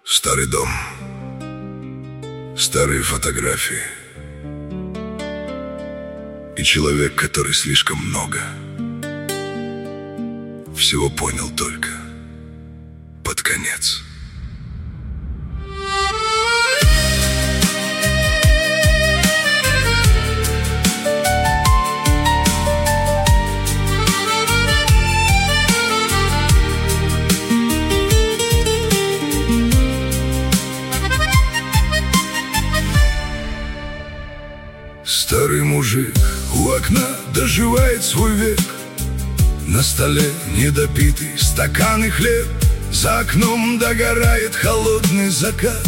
Старый дом, старые фотографии и человек, который слишком много всего понял только под конец. Старый мужик у окна доживает свой век. На столе недопитый стакан и хлеб. За окном догорает холодный закат,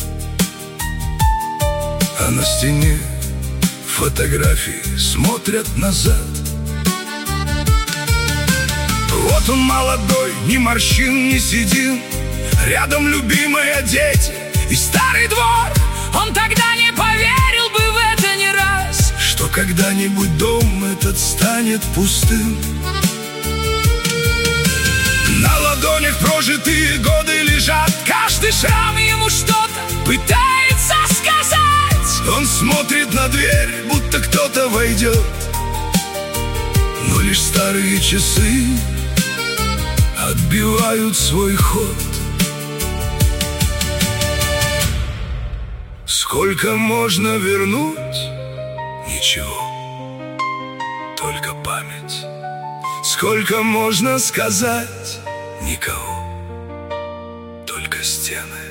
а на стене фотографии смотрят назад. Вот он молодой, ни морщин, ни седин. Рядом любимые дети и старый двор. Он тогда не поверил бы в это ни раз, что когда-нибудь дом этот станет пустым. На ладонях прожитые годы лежат, каждый шрам ему что-то пытается сказать. Он смотрит на дверь, будто кто-то войдет, но лишь старые часы отбивают свой ход. Сколько можно вернуть? Ничего, только память. Сколько можно сказать? Никого, только стены.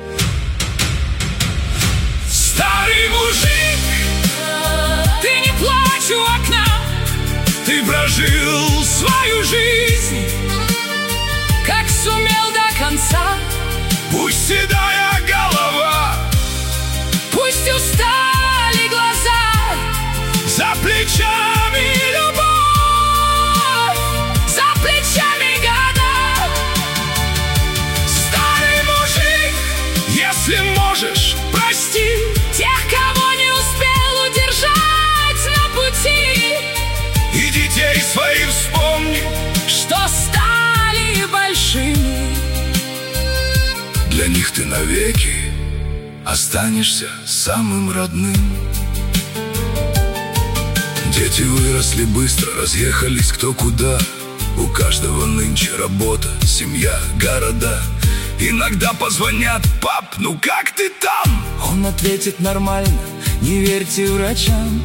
Старый мужик, ты не плачь у окна. Ты прожил свою жизнь, как сумел до конца. Пусть седая голова, пусть устали глаза, за плечами любовь, за плечами года. Старый мужик, если можешь, прости тех, кого не успел удержать на пути. И детей своих вспомни, что стали большими. Для них ты навеки останешься самым родным. Дети выросли быстро, разъехались кто куда. У каждого нынче работа, семья, города. Иногда позвонят: пап, ну как ты там? Он ответит: нормально, не верьте врачам.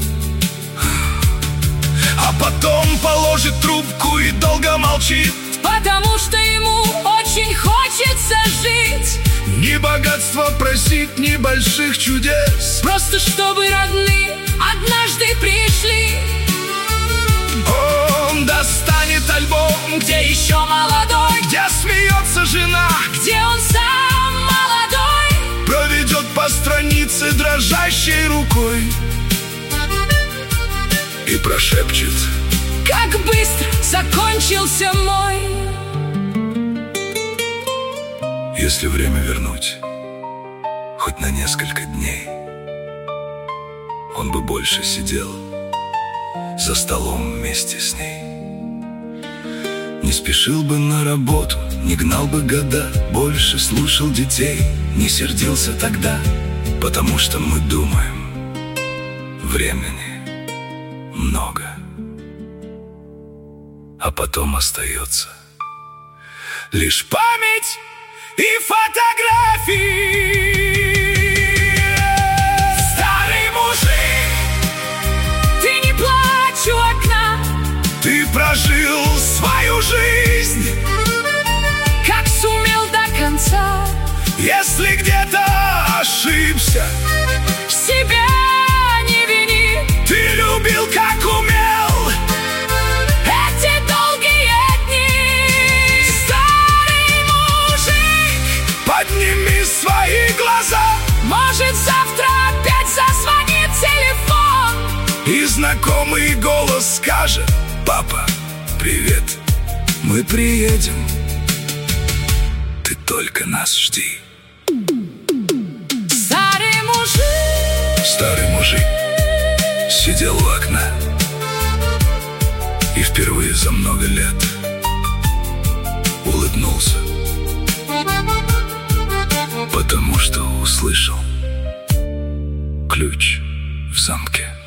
А потом положит трубку и долго молчит, потому что ему очень хочется жить. Ни богатства просить, ни больших чудес, просто чтобы родные однажды пришли. Он достанет альбом, где еще молодой, где смеется жена, где он сам молодой, проведет по странице дрожащей рукой и прошепчет: как быстро закончился мой. Если время вернуть, хоть на несколько дней, он бы больше сидел за столом вместе с ней. Не спешил бы на работу, не гнал бы года, больше слушал детей, не сердился тогда, потому что мы думаем, времени много, а потом остается лишь память и фотографии. Старый мужик, ты не плачь у окна. Ты прожил свою жизнь, как сумел до конца. Если где-то ошибся, себя не вини. ты любил, как умел. Подними свои глаза, может завтра опять зазвонит телефон, и знакомый голос скажет: папа, привет, мы приедем, ты только нас жди. Старый мужик сидел у окна и впервые за много лет улыбнулся. что услышал ключ в замке.